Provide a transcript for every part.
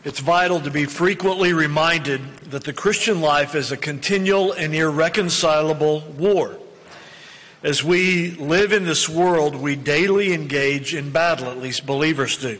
It's vital to be frequently reminded that the Christian life is a continual and irreconcilable war. As we live in this world, we daily engage in battle, at least believers do.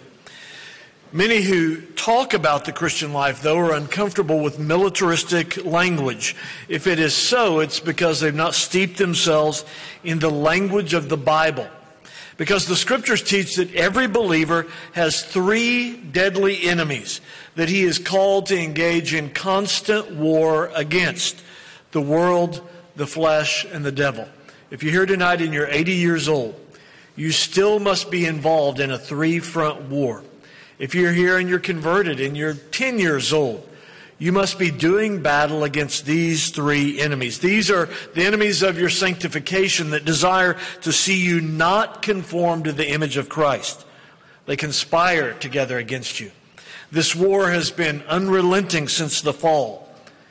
Many who talk about the Christian life, though, are uncomfortable with militaristic language. If it is so, it's because they've not steeped themselves in the language of the Bible. Because the Scriptures teach that every believer has three deadly enemies that he is called to engage in constant war against: the world, the flesh, and the devil. If you're here tonight and you're 80 years old, you still must be involved in a three-front war. If you're here and you're converted and you're 10 years old, you must be doing battle against these three enemies. These are the enemies of your sanctification that desire to see you not conform to the image of Christ. They conspire together against you. This war has been unrelenting since the fall.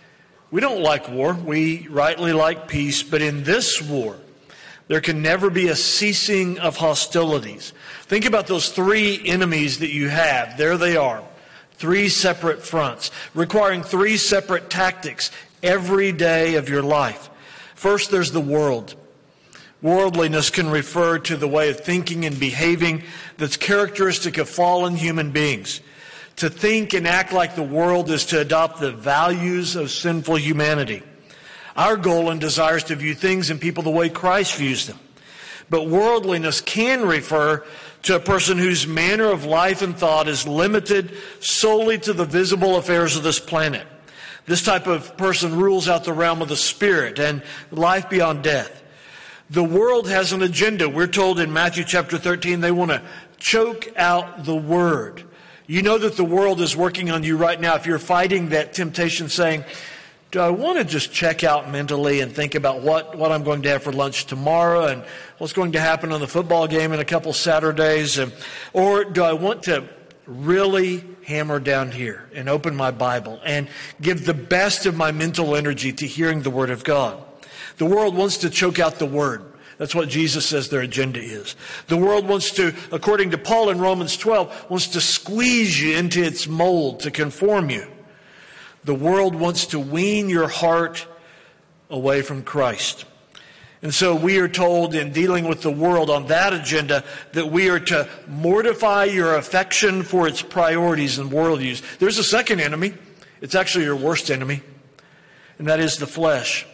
We don't like war. We rightly like peace. But in this war, there can never be a ceasing of hostilities. Think about those three enemies that you have. There they are. Three separate fronts, requiring three separate tactics every day of your life. First, there's the world. Worldliness can refer to the way of thinking and behaving that's characteristic of fallen human beings. To think and act like the world is to adopt the values of sinful humanity. Our goal and desire is to view things and people the way Christ views them. But worldliness can refer to a person whose manner of life and thought is limited solely to the visible affairs of this planet. This type of person rules out the realm of the spirit and life beyond death. The world has an agenda. We're told in Matthew chapter 13 they want to choke out the word. You know that the world is working on you right now if you're fighting that temptation, saying, do I want to just check out mentally and think about what I'm going to have for lunch tomorrow and what's going to happen on the football game in a couple Saturdays? Or do I want to really hammer down here and open my Bible and give the best of my mental energy to hearing the Word of God? The world wants to choke out the Word. That's what Jesus says their agenda is. The world wants to, according to Paul in Romans 12, wants to squeeze you into its mold to conform you. The world wants to wean your heart away from Christ. And so we are told in dealing with the world on that agenda that we are to mortify your affection for its priorities and worldviews. There's a second enemy. It's actually your worst enemy, and that is the flesh.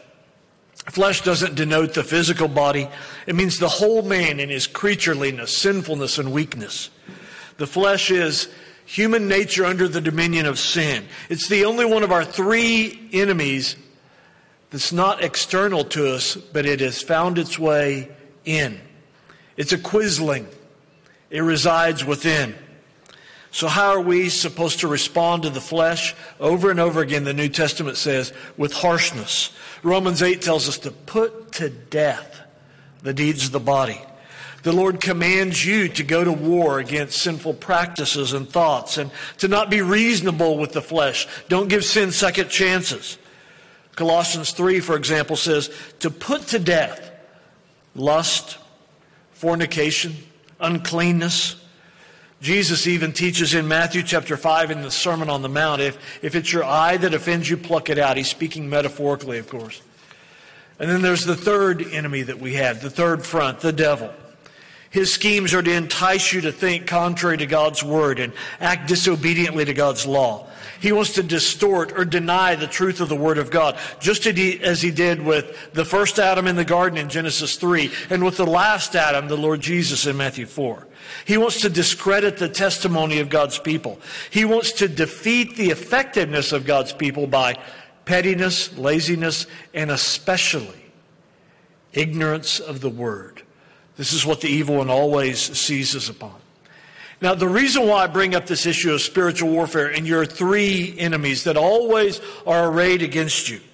Flesh doesn't denote the physical body. It means the whole man in his creatureliness, sinfulness, and weakness. The flesh is human nature under the dominion of sin. It's the only one of our three enemies that's not external to us, but it has found its way in. It's a quisling. It resides within. So how are we supposed to respond to the flesh? Over and over again, the New Testament says, with harshness. Romans 8 tells us to put to death the deeds of the body. The Lord commands you to go to war against sinful practices and thoughts and to not be reasonable with the flesh. Don't give sin second chances. Colossians 3, for example, says to put to death lust, fornication, uncleanness. Jesus even teaches in Matthew chapter 5 in the Sermon on the Mount, if it's your eye that offends you, pluck it out. He's speaking metaphorically, of course. And then there's the third enemy that we have, the third front, the devil. His schemes are to entice you to think contrary to God's word and act disobediently to God's law. He wants to distort or deny the truth of the word of God, just as he did with the first Adam in the garden in Genesis 3 and with the last Adam, the Lord Jesus, in Matthew 4. He wants to discredit the testimony of God's people. He wants to defeat the effectiveness of God's people by pettiness, laziness, and especially ignorance of the word. This is what the evil one always seizes upon. Now, the reason why I bring up this issue of spiritual warfare and your three enemies that always are arrayed against you,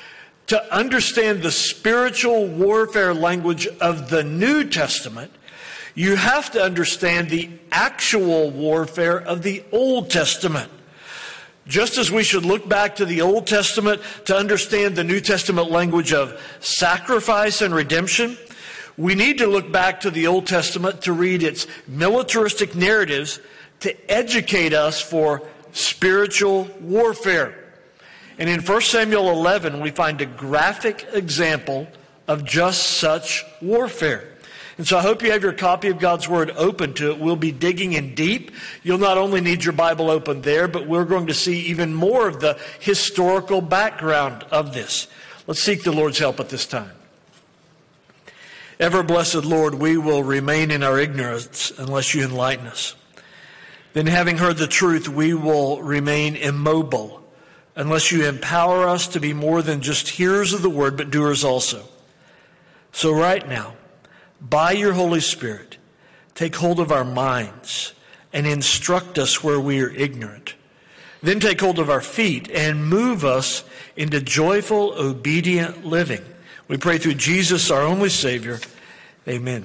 to understand the spiritual warfare language of the New Testament, you have to understand the actual warfare of the Old Testament. Just as we should look back to the Old Testament to understand the New Testament language of sacrifice and redemption, we need to look back to the Old Testament to read its militaristic narratives to educate us for spiritual warfare. And in 1 Samuel 11, we find a graphic example of just such warfare. And so I hope you have your copy of God's Word open to it. We'll be digging in deep. You'll not only need your Bible open there, but we're going to see even more of the historical background of this. Let's seek the Lord's help at this time. Ever blessed Lord, we will remain in our ignorance unless you enlighten us. Then having heard the truth, we will remain immobile unless you empower us to be more than just hearers of the word, but doers also. So right now, by your Holy Spirit, take hold of our minds and instruct us where we are ignorant. Then take hold of our feet and move us into joyful, obedient living. We pray through Jesus, our only Savior. Amen.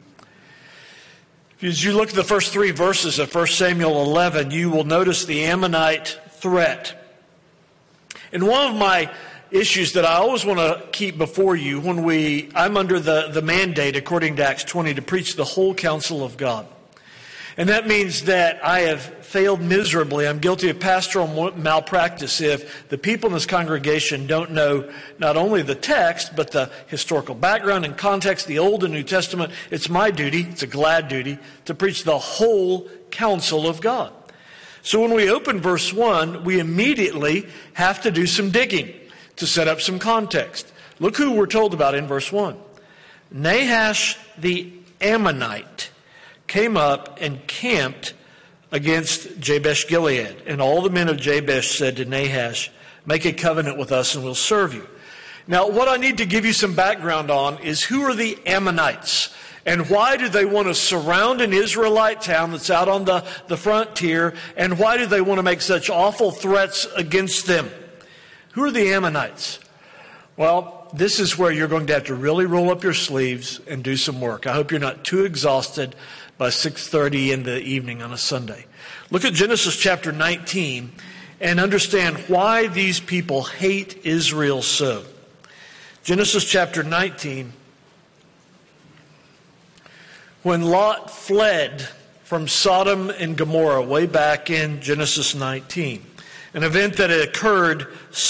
As you look at the first three verses of 1 Samuel 11, you will notice the Ammonite threat. And one of my issues that I always want to keep before you when I'm under the mandate, according to Acts 20, to preach the whole counsel of God. And that means that I have failed miserably. I'm guilty of pastoral malpractice if the people in this congregation don't know not only the text, but the historical background and context, the Old and New Testament. It's my duty, it's a glad duty, to preach the whole counsel of God. So when we open verse 1, we immediately have to do some digging to set up some context. Look who we're told about in verse 1. Nahash the Ammonite came up and camped against Jabesh Gilead. And all the men of Jabesh said to Nahash, make a covenant with us and we'll serve you. Now, what I need to give you some background on is who are the Ammonites? And why do they want to surround an Israelite town that's out on the frontier? And why do they want to make such awful threats against them? Who are the Ammonites? Well, this is where you're going to have to really roll up your sleeves and do some work. I hope you're not too exhausted by 6:30 in the evening on a Sunday. Look at Genesis chapter 19 and understand why these people hate Israel so. Genesis chapter 19. When Lot fled from Sodom and Gomorrah way back in Genesis 19, an event that had occurred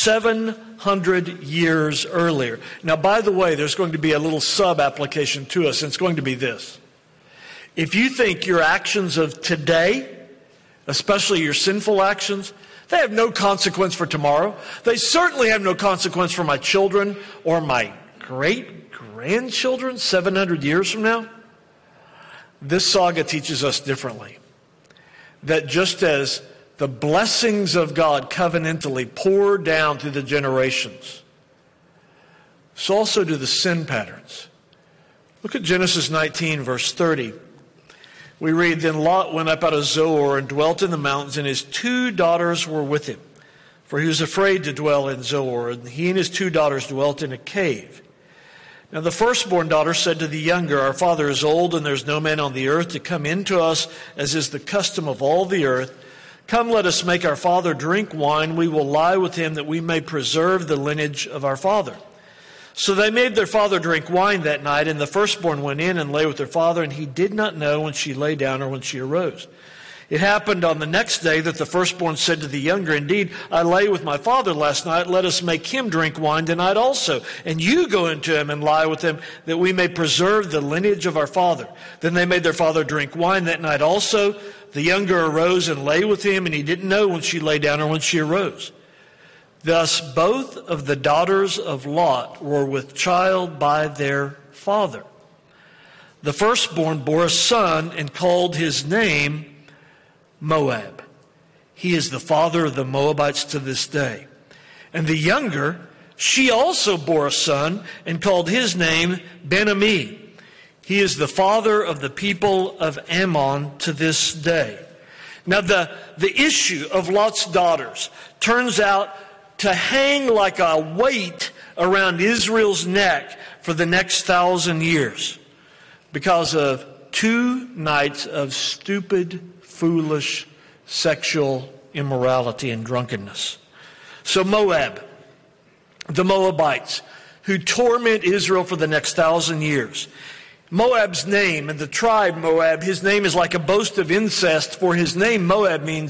700 years earlier. Now, by the way, there's going to be a little sub-application to us, and it's going to be this. If you think your actions of today, especially your sinful actions, they have no consequence for tomorrow, they certainly have no consequence for my children or my great-grandchildren 700 years from now, this saga teaches us differently. That just as the blessings of God covenantally pour down through the generations, so also do the sin patterns. Look at Genesis 19, verse 30. We read, Then Lot went up out of Zoar and dwelt in the mountains, and his 2 daughters were with him. For he was afraid to dwell in Zoar, and he and his 2 daughters dwelt in a cave. Now the firstborn daughter said to the younger, Our father is old, and there's no man on the earth to come in to us, as is the custom of all the earth. Come, let us make our father drink wine. We will lie with him, that we may preserve the lineage of our father. So they made their father drink wine that night, and the firstborn went in and lay with her father, and he did not know when she lay down or when she arose. It happened on the next day that the firstborn said to the younger, Indeed, I lay with my father last night. Let us make him drink wine tonight also. And you go into him and lie with him, that we may preserve the lineage of our father. Then they made their father drink wine that night also. The younger arose and lay with him, and he didn't know when she lay down or when she arose. Thus both of the daughters of Lot were with child by their father. The firstborn bore a son and called his name Moab. He is the father of the Moabites to this day. And the younger, she also bore a son and called his name Ben-Ami. He is the father of the people of Ammon to this day. Now the issue of Lot's daughters turns out to hang like a weight around Israel's neck for the next 1,000 years because of 2 nights of stupid, foolish sexual immorality and drunkenness. So Moab, the Moabites, who torment Israel for the next 1,000 years. Moab's name and the tribe Moab, his name is like a boast of incest, for his name Moab means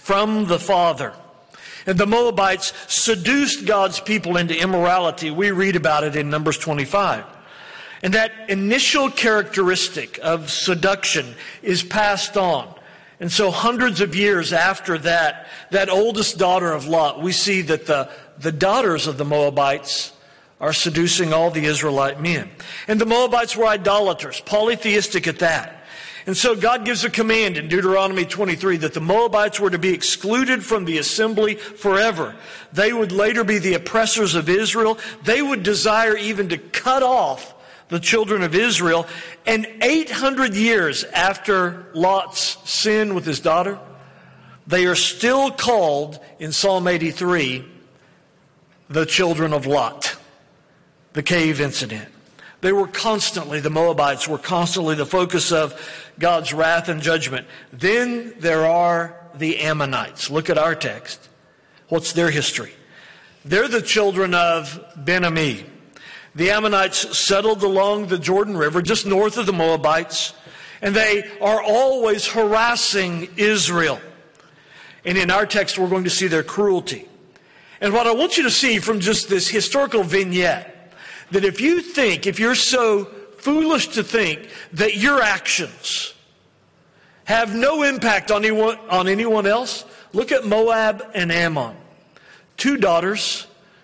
from the Father. And the Moabites seduced God's people into immorality. We read about it in Numbers 25. And that initial characteristic of seduction is passed on. And so hundreds of years after that oldest daughter of Lot, we see that the daughters of the Moabites are seducing all the Israelite men. And the Moabites were idolaters, polytheistic at that. And so God gives a command in Deuteronomy 23 that the Moabites were to be excluded from the assembly forever. They would later be the oppressors of Israel. They would desire even to cut off the children of Israel. And 800 years after Lot's sin with his daughter, they are still called in Psalm 83 the children of Lot, the cave incident. The Moabites were constantly the focus of God's wrath and judgment. Then there are the Ammonites. Look at our text. What's their history? They're the children of Ben-Ammi. The Ammonites settled along the Jordan River, just north of the Moabites, and they are always harassing Israel. And in our text, we're going to see their cruelty. And what I want you to see from just this historical vignette, that if you're so foolish to think that your actions have no impact on anyone else, look at Moab and Ammon. 2 daughters,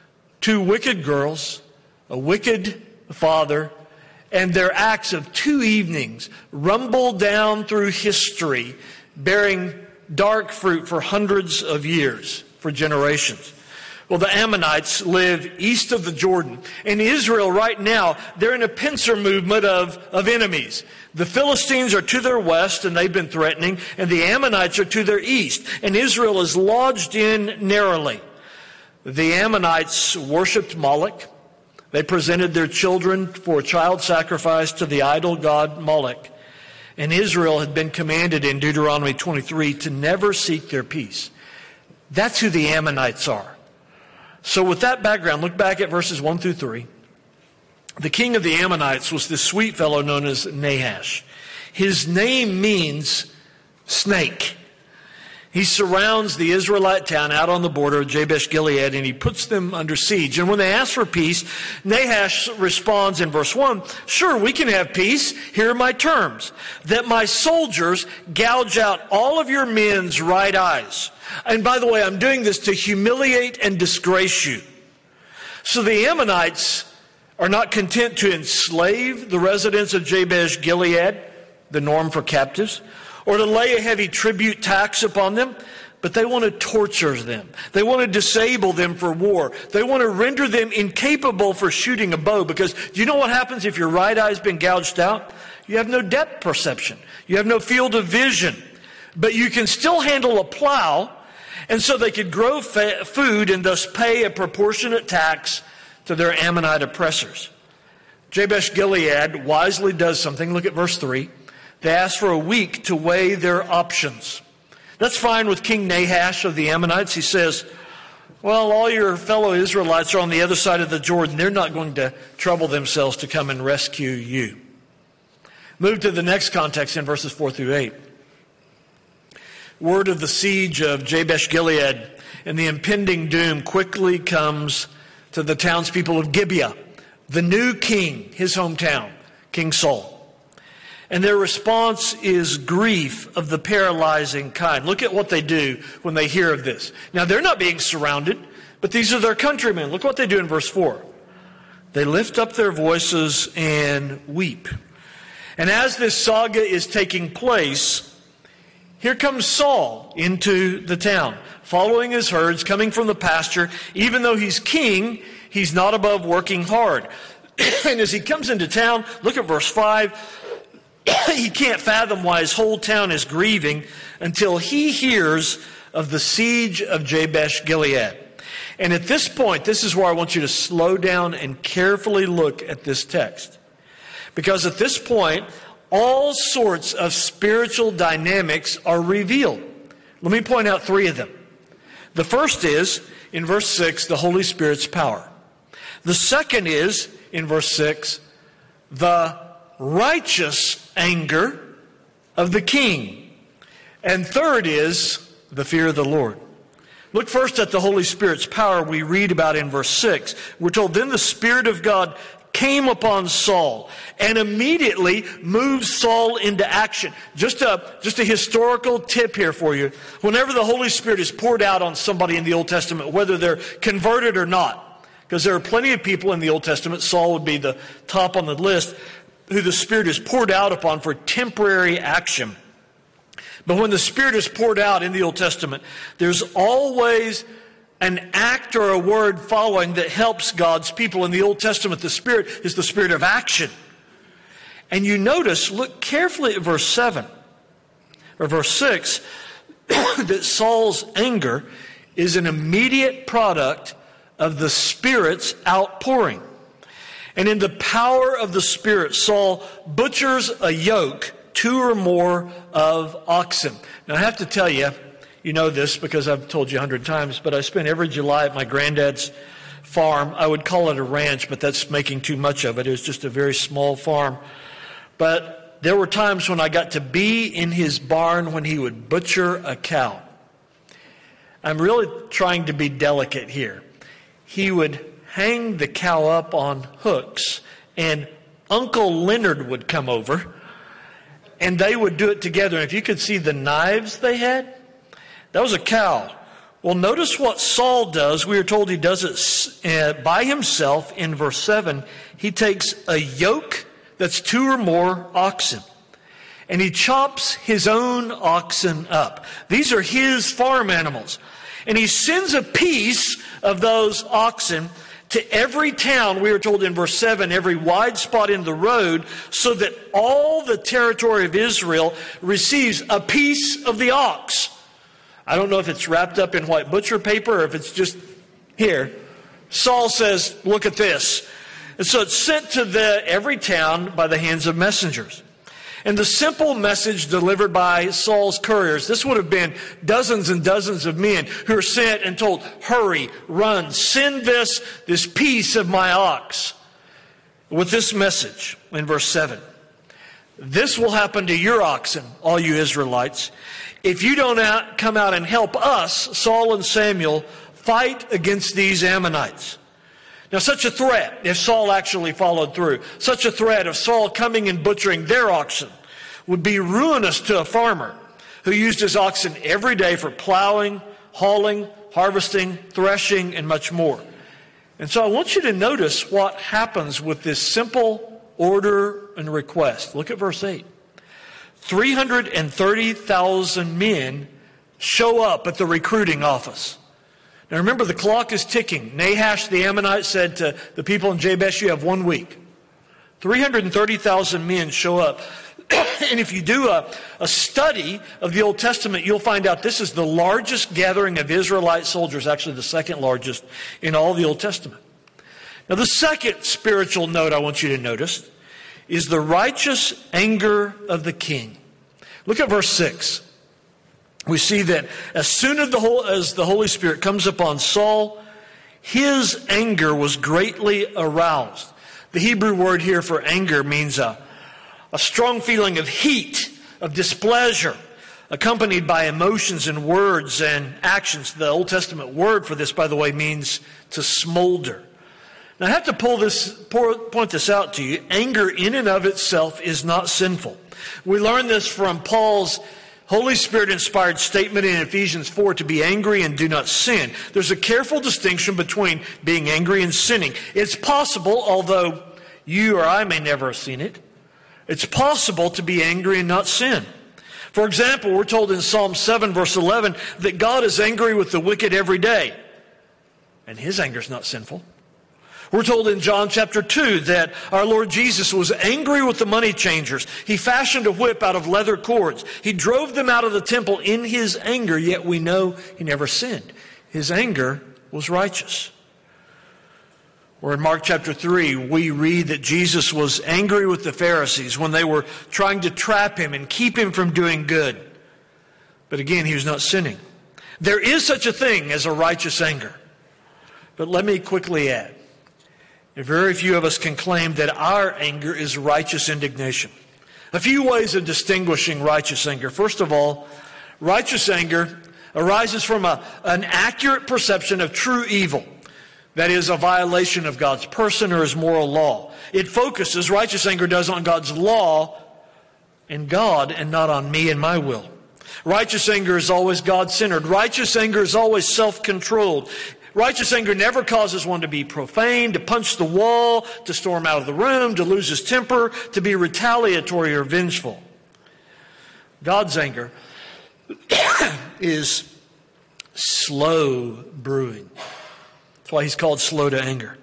2 wicked girls, a wicked father, and their acts of 2 evenings rumble down through history, bearing dark fruit for hundreds of years, for generations. Well, the Ammonites live east of the Jordan. In Israel right now, they're in a pincer movement of enemies. The Philistines are to their west, and they've been threatening, and the Ammonites are to their east. And Israel is lodged in narrowly. The Ammonites worshipped Moloch. They presented their children for child sacrifice to the idol god Moloch. And Israel had been commanded in Deuteronomy 23 to never seek their peace. That's who the Ammonites are. So with that background, look back at verses 1 through 3. The king of the Ammonites was this sweet fellow known as Nahash. His name means snake. He surrounds the Israelite town out on the border of Jabesh Gilead, and he puts them under siege. And when they ask for peace, Nahash responds in verse 1, "Sure, we can have peace. Here are my terms. That my soldiers gouge out all of your men's right eyes. And by the way, I'm doing this to humiliate and disgrace you." So the Ammonites are not content to enslave the residents of Jabesh Gilead, the norm for captives, or to lay a heavy tribute tax upon them, but they want to torture them. They want to disable them for war. They want to render them incapable for shooting a bow, because do you know what happens if your right eye's been gouged out? You have no depth perception. You have no field of vision. But you can still handle a plow, and so they could grow food and thus pay a proportionate tax to their Ammonite oppressors. Jabesh Gilead wisely does something. Look at verse 3. They ask for a week to weigh their options. That's fine with King Nahash of the Ammonites. He says, well, all your fellow Israelites are on the other side of the Jordan. They're not going to trouble themselves to come and rescue you. Move to the next context in verses 4 through 8. Word of the siege of Jabesh Gilead and the impending doom quickly comes to the townspeople of Gibeah, the new king, his hometown, King Saul. And their response is grief of the paralyzing kind. Look at what they do when they hear of this. Now, they're not being surrounded, but these are their countrymen. Look what they do in verse 4. They lift up their voices and weep. And as this saga is taking place, here comes Saul into the town, following his herds, coming from the pasture. Even though he's king, he's not above working hard. And as he comes into town, look at verse 5. He can't fathom why his whole town is grieving until he hears of the siege of Jabesh Gilead. And at this point, this is where I want you to slow down and carefully look at this text. Because at this point, all sorts of spiritual dynamics are revealed. Let me point out 3 of them. The first is, in verse 6, the Holy Spirit's power. The second is, in verse 6, the righteous anger of the king. And third is the fear of the Lord. Look first at the Holy Spirit's power we read about in verse 6. We're told, then the Spirit of God came upon Saul and immediately moved Saul into action. Just a historical tip here for you. Whenever the Holy Spirit is poured out on somebody in the Old Testament, whether they're converted or not, because there are plenty of people in the Old Testament, Saul would be the top on the list, who the Spirit is poured out upon for temporary action. But when the Spirit is poured out in the Old Testament, there's always an act or a word following that helps God's people. In the Old Testament, the Spirit is the Spirit of action. And you notice, look carefully at verse 7 or verse 6, that Saul's anger is an immediate product of the Spirit's outpouring. And in the power of the Spirit, Saul butchers a yoke, 2 or more of oxen. Now I have to tell you, you know this because I've told you 100 times, but I spend every July at my granddad's farm. I would call it a ranch, but that's making too much of it. It was just a very small farm. But there were times when I got to be in his barn when he would butcher a cow. I'm really trying to be delicate here. He would hang the cow up on hooks, and Uncle Leonard would come over, and they would do it together. And if you could see the knives they had, that was a cow. Well, notice what Saul does. We are told he does it by himself in verse 7. He takes a yoke that's 2 or more oxen, and he chops his own oxen up. These are his farm animals. And he sends a piece of those oxen to every town, we are told in verse 7, every wide spot in the road, so that all the territory of Israel receives a piece of the ox. I don't know if it's wrapped up in white butcher paper or if it's just here. Saul says, look at this. And so it's sent to every town by the hands of messengers. And the simple message delivered by Saul's couriers, this would have been dozens and dozens of men who are sent and told, hurry, run, send this piece of my ox with this message in verse 7. This will happen to your oxen, all you Israelites, if you don't come out and help us, Saul and Samuel, fight against these Ammonites. Now, such a threat, if Saul actually followed through, such a threat of Saul coming and butchering their oxen would be ruinous to a farmer who used his oxen every day for plowing, hauling, harvesting, threshing, and much more. And so I want you to notice what happens with this simple order and request. Look at verse 8. 330,000 men show up at the recruiting office. Now remember, the clock is ticking. Nahash the Ammonite said to the people in Jabesh, you have 1 week. 330,000 men show up. And if you do a study of the Old Testament, you'll find out this is the largest gathering of Israelite soldiers, actually the second largest in all the Old Testament. Now the second spiritual note I want you to notice is the righteous anger of the king. Look at verse 6. We see that as soon as the Holy Spirit comes upon Saul, his anger was greatly aroused. The Hebrew word here for anger means a strong feeling of heat, of displeasure, accompanied by emotions and words and actions. The Old Testament word for this, by the way, means to smolder. Now I have to point this out to you. Anger in and of itself is not sinful. We learn this from Paul's Holy Spirit-inspired statement in Ephesians 4 to be angry and do not sin. There's a careful distinction between being angry and sinning. It's possible, although you or I may never have seen it, it's possible to be angry and not sin. For example, we're told in Psalm 7 verse 11 that God is angry with the wicked every day. And his anger is not sinful. We're told in John chapter 2 that our Lord Jesus was angry with the money changers. He fashioned a whip out of leather cords. He drove them out of the temple in his anger, yet we know he never sinned. His anger was righteous. Or in Mark chapter 3, we read that Jesus was angry with the Pharisees when they were trying to trap him and keep him from doing good. But again, he was not sinning. There is such a thing as a righteous anger. But let me quickly add, very few of us can claim that our anger is righteous indignation. A few ways of distinguishing righteous anger. First of all, righteous anger arises from an accurate perception of true evil. That is, a violation of God's person or His moral law. It focuses, righteous anger does, on God's law and God and not on me and my will. Righteous anger is always God-centered. Righteous anger is always self-controlled. Righteous anger never causes one to be profane, to punch the wall, to storm out of the room, to lose his temper, to be retaliatory or vengeful. God's anger is slow brewing. That's why He's called slow to anger.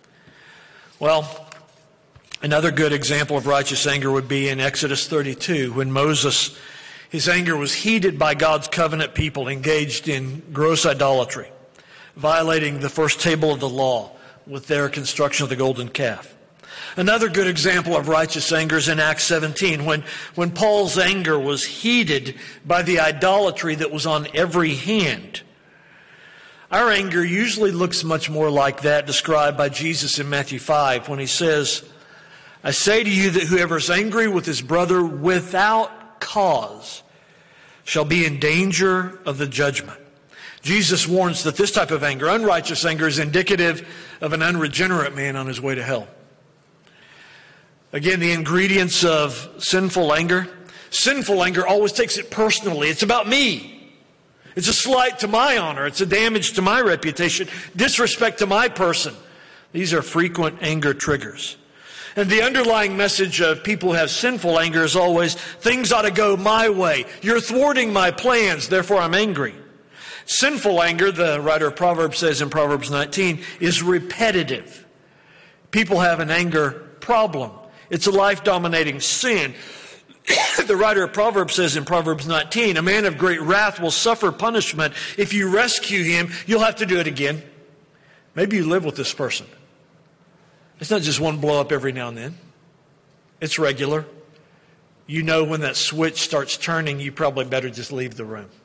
Well, another good example of righteous anger would be in Exodus 32, when Moses, his anger was heated by God's covenant people engaged in gross idolatry, violating the first table of the law with their construction of the golden calf. Another good example of righteous anger is in Acts 17, when Paul's anger was heated by the idolatry that was on every hand. Our anger usually looks much more like that described by Jesus in Matthew 5 when He says, I say to you that whoever is angry with his brother without cause shall be in danger of the judgment. Jesus warns that this type of anger, unrighteous anger, is indicative of an unregenerate man on his way to hell. Again, the ingredients of sinful anger. Sinful anger always takes it personally. It's about me. It's a slight to my honor. It's a damage to my reputation, disrespect to my person. These are frequent anger triggers. And the underlying message of people who have sinful anger is always, things ought to go my way. You're thwarting my plans, therefore I'm angry. Sinful anger, the writer of Proverbs says in Proverbs 19, is repetitive. People have an anger problem. It's a life-dominating sin. The writer of Proverbs says in Proverbs 19, a man of great wrath will suffer punishment. If you rescue him, you'll have to do it again. Maybe you live with this person. It's not just one blow up every now and then. It's regular. You know when that switch starts turning, you probably better just leave the room.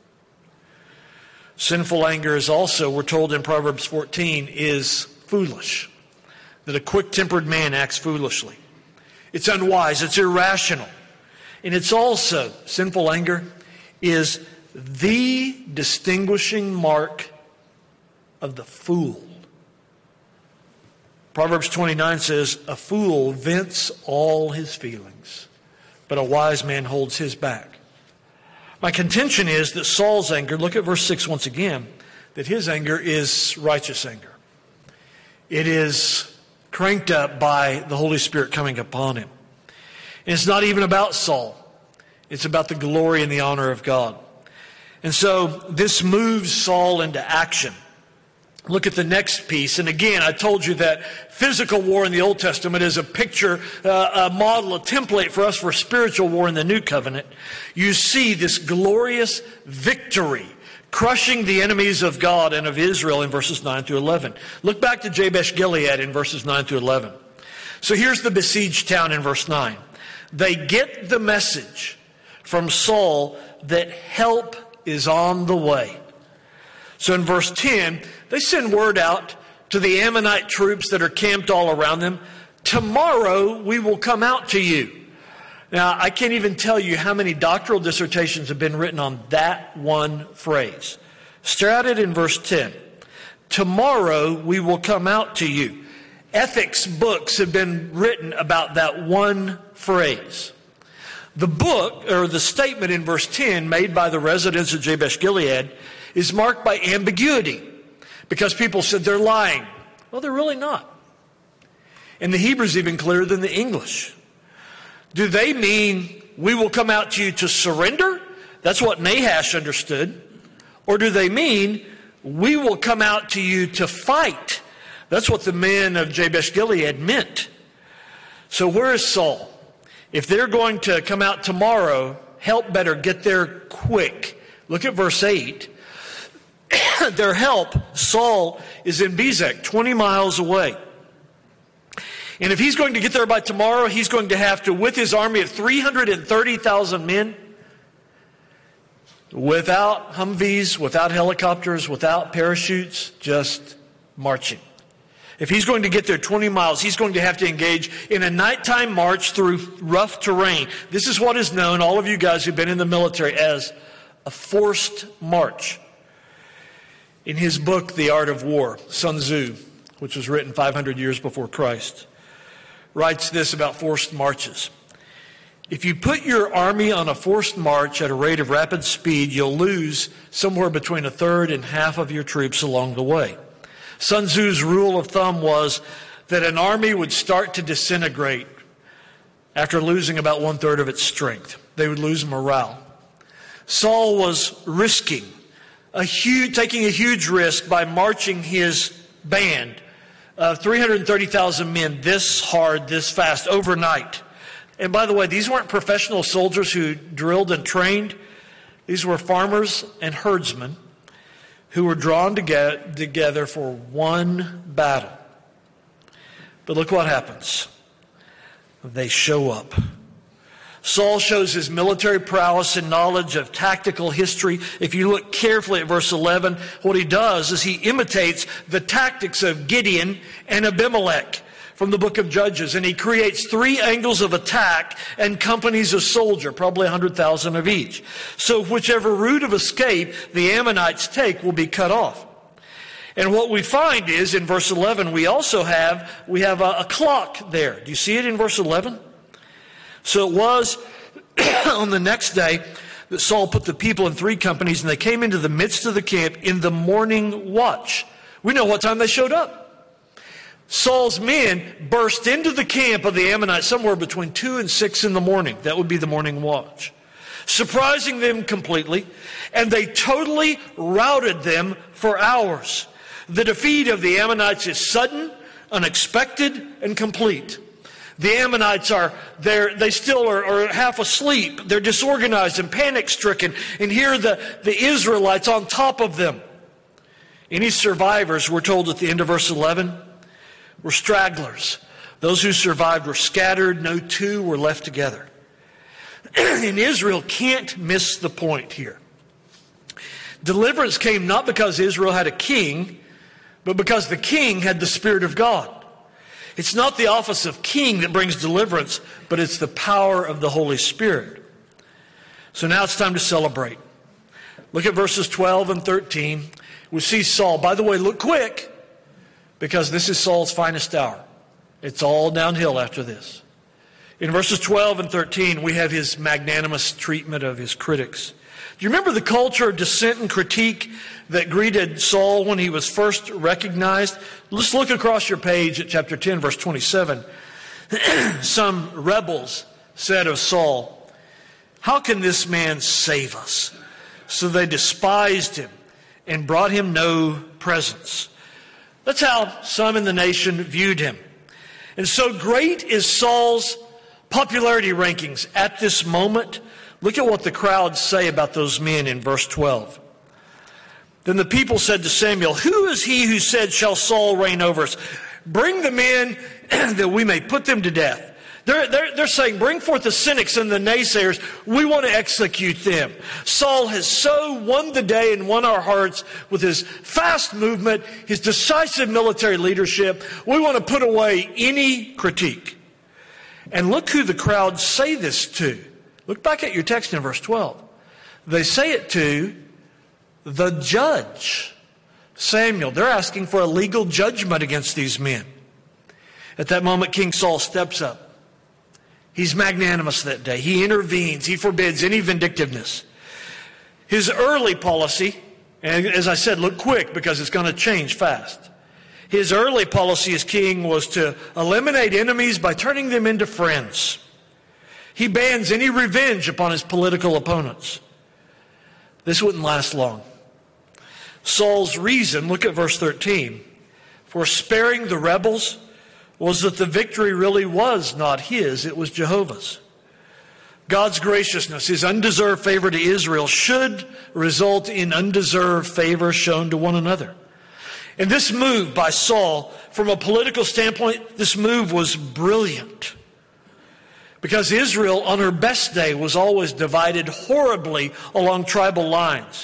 Sinful anger is also, we're told in Proverbs 14, is foolish. That a quick-tempered man acts foolishly. It's unwise. It's irrational. And it's also, sinful anger is the distinguishing mark of the fool. Proverbs 29 says, a fool vents all his feelings, but a wise man holds his back. My contention is that Saul's anger, look at verse 6 once again, that his anger is righteous anger. It is cranked up by the Holy Spirit coming upon him. And it's not even about Saul. It's about the glory and the honor of God. And so this moves Saul into action. Look at the next piece. And again, I told you that physical war in the Old Testament is a picture, a model, a template for us for spiritual war in the New Covenant. You see this glorious victory, crushing the enemies of God and of Israel in verses 9 through 11. Look back to Jabesh Gilead in verses 9 through 11. So here's the besieged town in verse 9. They get the message from Saul that help is on the way. So in verse 10, they send word out to the Ammonite troops that are camped all around them, tomorrow we will come out to you. Now, I can't even tell you how many doctoral dissertations have been written on that one phrase. Stare at it in verse 10. Tomorrow we will come out to you. Ethics books have been written about that one phrase. The book, or the statement in verse 10 made by the residents of Jabesh Gilead is marked by ambiguity because people said they're lying. Well, they're really not. And the Hebrew's even clearer than the English. Do they mean we will come out to you to surrender? That's what Nahash understood. Or do they mean we will come out to you to fight? That's what the men of Jabesh Gilead meant. So where is Saul? If they're going to come out tomorrow, help better get there quick. Look at verse 8. Their help, Saul, is in Bezek, 20 miles away. And if he's going to get there by tomorrow, he's going to have to, with his army of 330,000 men, without Humvees, without helicopters, without parachutes, just marching. If he's going to get there 20 miles, he's going to have to engage in a nighttime march through rough terrain. This is what is known, all of you guys who've been in the military, as a forced march. In his book, The Art of War, Sun Tzu, which was written 500 years before Christ, writes this about forced marches. If you put your army on a forced march at a rate of rapid speed, you'll lose somewhere between a third and half of your troops along the way. Sun Tzu's rule of thumb was that an army would start to disintegrate after losing about one-third of its strength. They would lose morale. Saul was taking a huge risk by marching his band of 330,000 men this hard, this fast, overnight. And by the way, these weren't professional soldiers who drilled and trained. These were farmers and herdsmen who were drawn together for one battle. But look what happens. They show up. Saul shows his military prowess and knowledge of tactical history. If you look carefully at verse 11, what he does is he imitates the tactics of Gideon and Abimelech from the book of Judges. And he creates 3 angles of attack and companies of soldier, probably 100,000 of each. So whichever route of escape the Ammonites take will be cut off. And what we find is in verse 11, we have a clock there. Do you see it in verse 11? So it was on the next day that Saul put the people in 3 companies, and they came into the midst of the camp in the morning watch. We know what time they showed up. Saul's men burst into the camp of the Ammonites somewhere between 2 and 6 in the morning. That would be the morning watch. Surprising them completely, and they totally routed them for hours. The defeat of the Ammonites is sudden, unexpected, and complete. The Ammonites they still are half asleep. They're disorganized and panic-stricken. And here the Israelites on top of them. Any survivors, we're told at the end of verse 11, were stragglers. Those who survived were scattered. No 2 were left together. And Israel can't miss the point here. Deliverance came not because Israel had a king, but because the king had the Spirit of God. It's not the office of king that brings deliverance, but it's the power of the Holy Spirit. So now it's time to celebrate. Look at verses 12 and 13. We see Saul. By the way, look quick, because this is Saul's finest hour. It's all downhill after this. In verses 12 and 13, we have his magnanimous treatment of his critics. Do you remember the culture of dissent and critique that greeted Saul when he was first recognized? Let's look across your page at chapter 10, verse 27. Some rebels said of Saul, "How can this man save us?" So they despised him and brought him no presents. That's how some in the nation viewed him. And so great is Saul's popularity rankings at this moment. Look at what the crowds say about those men in verse 12. Then the people said to Samuel, "Who is he who said, 'Shall Saul reign over us?' Bring them in that we may put them to death." They're saying, bring forth the cynics and the naysayers. We want to execute them. Saul has so won the day and won our hearts with his fast movement, his decisive military leadership. We want to put away any critique. And look who the crowds say this to. Look back at your text in verse 12. They say it to the judge, Samuel. They're asking for a legal judgment against these men. At that moment, King Saul steps up. He's magnanimous that day. He intervenes. He forbids any vindictiveness. His early policy, and as I said, look quick because it's going to change fast. His early policy as king was to eliminate enemies by turning them into friends. He bans any revenge upon his political opponents. This wouldn't last long. Saul's reason, look at verse 13, for sparing the rebels was that the victory really was not his, it was Jehovah's. God's graciousness, his undeserved favor to Israel, should result in undeserved favor shown to one another. And this move by Saul, from a political standpoint, this move was brilliant. Because Israel, on her best day, was always divided horribly along tribal lines.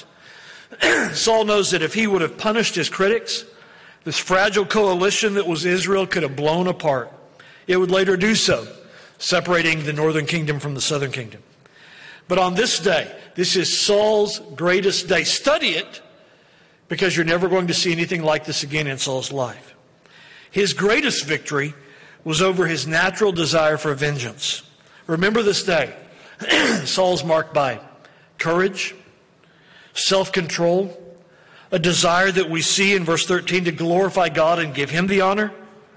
Saul knows that if he would have punished his critics, this fragile coalition that was Israel could have blown apart. It would later do so, separating the northern kingdom from the southern kingdom. But on this day, this is Saul's greatest day. Study it because you're never going to see anything like this again in Saul's life. His greatest victory was over his natural desire for vengeance. Remember this day, Saul's marked by courage, self-control, a desire that we see in verse 13 to glorify God and give Him the honor.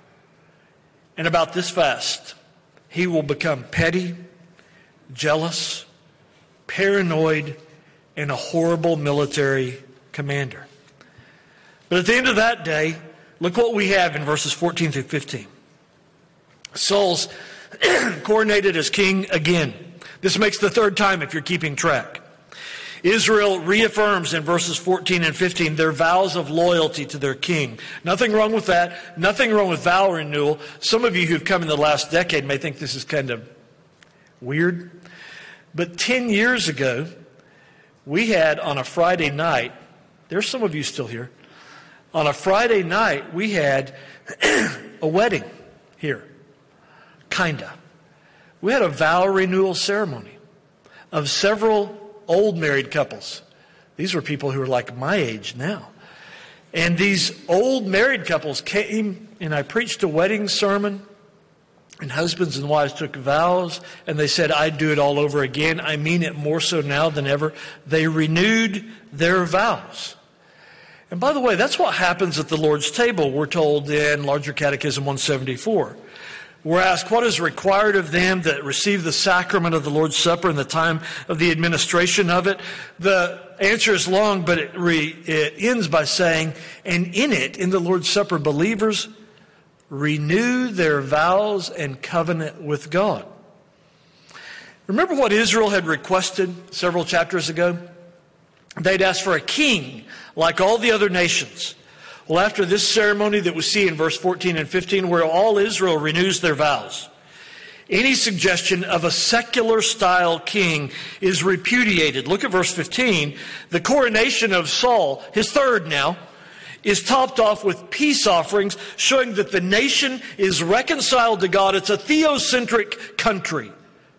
And about this fast, he will become petty, jealous, paranoid, and a horrible military commander. But at the end of that day, look what we have in verses 14 through 15. Saul's coronated as king again. This makes the third time if you're keeping track. Israel reaffirms in verses 14 and 15 their vows of loyalty to their king. Nothing wrong with that. Nothing wrong with vow renewal. Some of you who've come in the last decade may think this is kind of weird. But 10 years ago, we had on a Friday night, there's some of you still here, on a Friday night we had a wedding here. Kinda. We had a vow renewal ceremony of several old married couples. These were people who are like my age now. And these old married couples came, and I preached a wedding sermon, and husbands and wives took vows, and they said, I'd do it all over again. I mean it more so now than ever. They renewed their vows. And by the way, that's what happens at the Lord's table, we're told in Larger Catechism 174. We're asked what is required of them that receive the sacrament of the Lord's Supper in the time of the administration of it. The answer is long, but it ends by saying, and in it, in the Lord's Supper, believers renew their vows and covenant with God. Remember what Israel had requested several chapters ago? They'd asked for a king like all the other nations. Well, after this ceremony that we see in verse 14 and 15, where all Israel renews their vows, any suggestion of a secular-style king is repudiated. Look at verse 15. The coronation of Saul, his third now, is topped off with peace offerings, showing that the nation is reconciled to God. It's a theocentric country.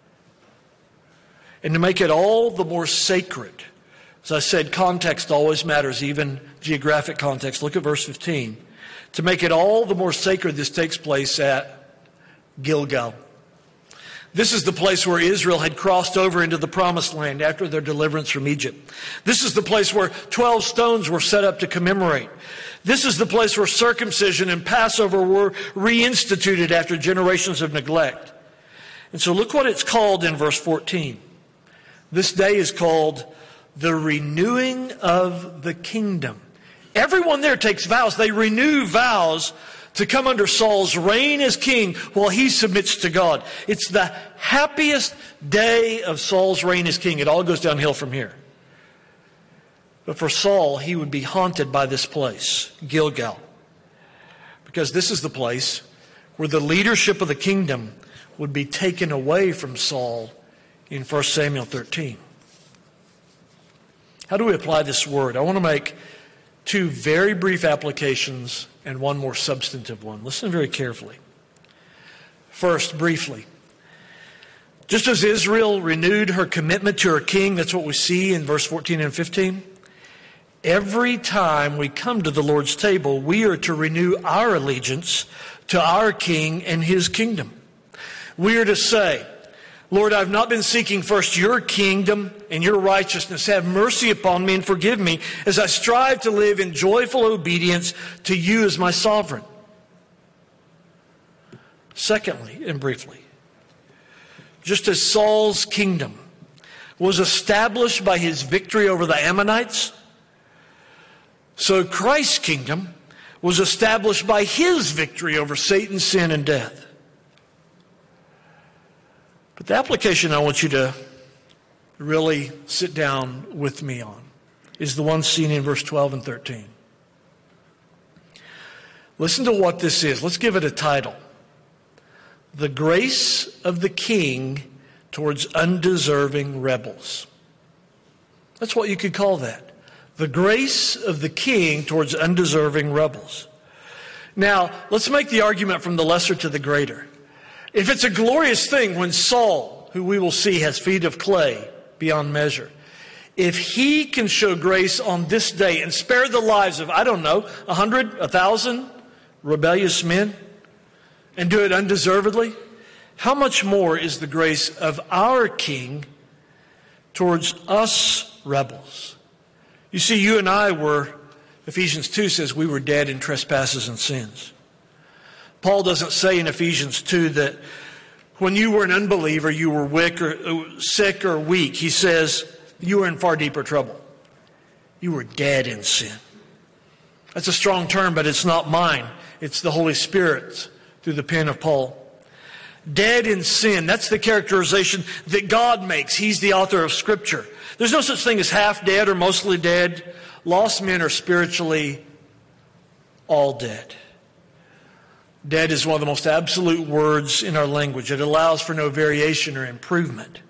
And to make it all the more sacred, as I said, context always matters, even geographic context. Look at verse 15. To make it all the more sacred, this takes place at Gilgal. This is the place where Israel had crossed over into the promised land after their deliverance from Egypt. This is the place where 12 stones were set up to commemorate. This is the place where circumcision and Passover were reinstituted after generations of neglect. And so look what it's called in verse 14. This day is called the renewing of the kingdom. Everyone there takes vows. They renew vows to come under Saul's reign as king while he submits to God. It's the happiest day of Saul's reign as king. It all goes downhill from here. But for Saul, he would be haunted by this place, Gilgal, because this is the place where the leadership of the kingdom would be taken away from Saul in 1 Samuel 13. How do we apply this word? I want to make two very brief applications and one more substantive one. Listen very carefully. First, briefly, just as Israel renewed her commitment to her king, that's what we see in verse 14 and 15. Every time we come to the Lord's table, we are to renew our allegiance to our king and his kingdom. We are to say, Lord, I've not been seeking first your kingdom and your righteousness. Have mercy upon me and forgive me as I strive to live in joyful obedience to you as my sovereign. Secondly, and briefly, just as Saul's kingdom was established by his victory over the Ammonites, so Christ's kingdom was established by his victory over Satan, sin, and death. But the application I want you to really sit down with me on is the one seen in verse 12 and 13. Listen to what this is. Let's give it a title. The grace of the king towards undeserving rebels. That's what you could call that. The grace of the king towards undeserving rebels. Now, let's make the argument from the lesser to the greater. If it's a glorious thing when Saul, who we will see has feet of clay beyond measure, If he can show grace on this day and spare the lives of, 100, 1,000 rebellious men and do it undeservedly, how much more is the grace of our King towards us rebels? You see, you and I were, Ephesians 2 says, we were dead in trespasses and sins. Paul doesn't say in Ephesians 2 that when you were an unbeliever, you were sick or weak. He says you were in far deeper trouble. You were dead in sin. That's a strong term, but it's not mine. It's the Holy Spirit's through the pen of Paul. Dead in sin. That's the characterization that God makes. He's the author of Scripture. There's no such thing as half dead or mostly dead. Lost men are spiritually all dead. Dead is one of the most absolute words in our language. It allows for no variation or improvement.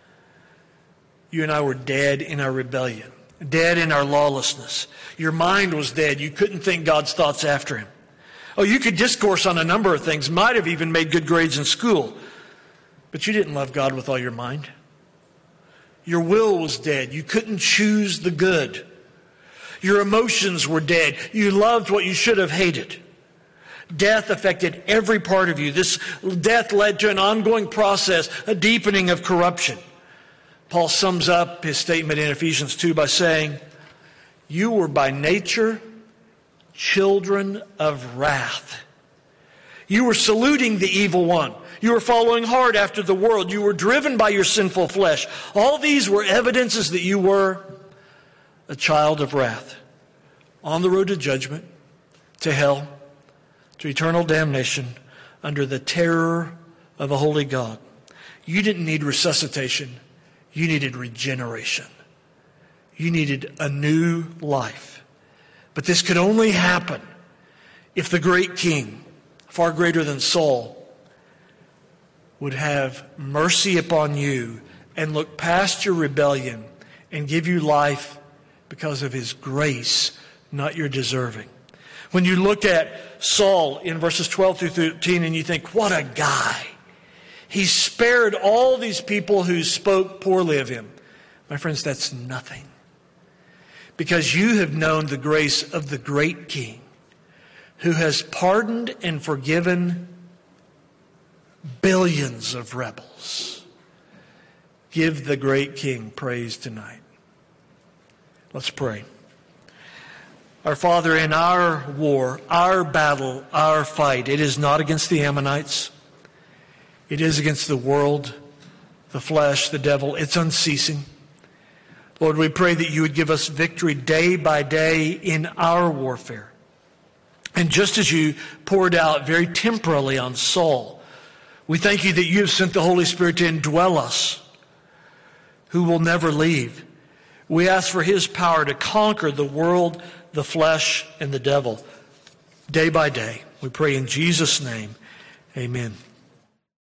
You and I were dead in our rebellion, dead in our lawlessness. Your mind was dead. You couldn't think God's thoughts after him. Oh, you could discourse on a number of things, might have even made good grades in school, but you didn't love God with all your mind. Your will was dead. You couldn't choose the good. Your emotions were dead. You loved what you should have hated. Death affected every part of you. This death led to an ongoing process, a deepening of corruption. Paul sums up his statement in Ephesians 2 by saying, you were by nature children of wrath. You were saluting the evil one. You were following hard after the world. You were driven by your sinful flesh. All these were evidences that you were a child of wrath, on the road to judgment, to hell, to eternal damnation, under the terror of a holy God. You didn't need resuscitation. You needed regeneration. You needed a new life. But this could only happen if the great king, far greater than Saul, would have mercy upon you and look past your rebellion and give you life because of his grace, not your deserving. When you look at Saul in verses 12 through 13 and you think, what a guy. He spared all these people who spoke poorly of him. My friends, that's nothing. Because you have known the grace of the great King who has pardoned and forgiven billions of rebels. Give the great King praise tonight. Let's pray. Our Father, in our war, our battle, our fight, it is not against the Ammonites. It is against the world, the flesh, the devil. It's unceasing. Lord, we pray that you would give us victory day by day in our warfare. And just as you poured out very temporally on Saul, we thank you that you have sent the Holy Spirit to indwell us, who will never leave. We ask for his power to conquer the world, the flesh, and the devil day by day. We pray in Jesus' name. Amen.